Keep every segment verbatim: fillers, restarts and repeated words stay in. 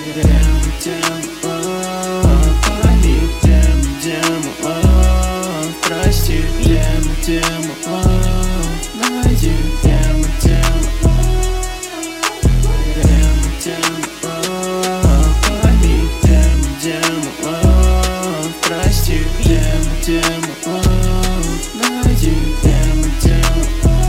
Тему, тему, пойми тему, тему, прости, тему, тему, найди тему, тему, тему, тему, пойми тему, тему, прости, тему, тему, найди тему, тему.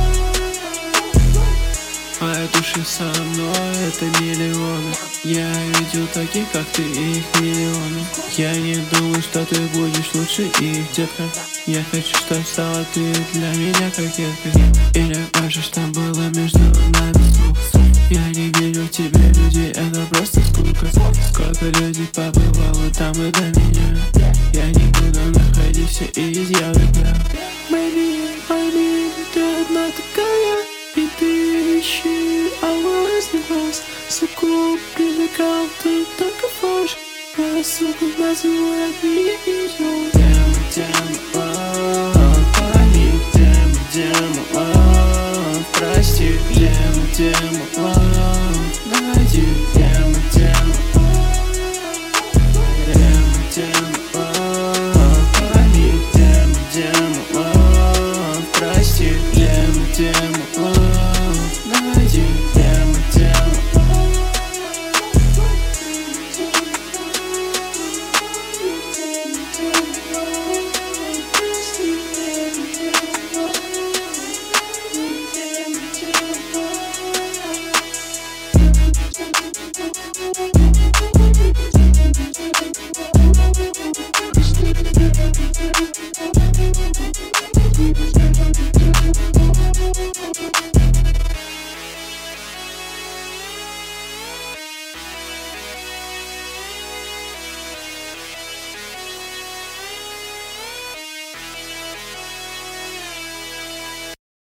Моя душа со мной, это миллионы. Я видел таких, как ты, их миллионы. Я не думаю, что ты будешь лучше их, детка. Я хочу, чтобы стала ты для меня кокеткой. Или кажется, что было между нами слух. Я не верю в тебе, людей, это просто скука. Сколько людей побывало там и до меня. Я не буду находить все изъяны, да. Baby, baby, ты одна такая. И ты ищи, а власть не глаз. Суку привлекал, ты только фальшь. А суку называют меня идиотом. Тема, тема, пойми тему, тему, прости, тему, тему, найди тему, тему, тему, тему, пойми тему, тему, прости, тему, тему, найди тему, тему. We'll be right back.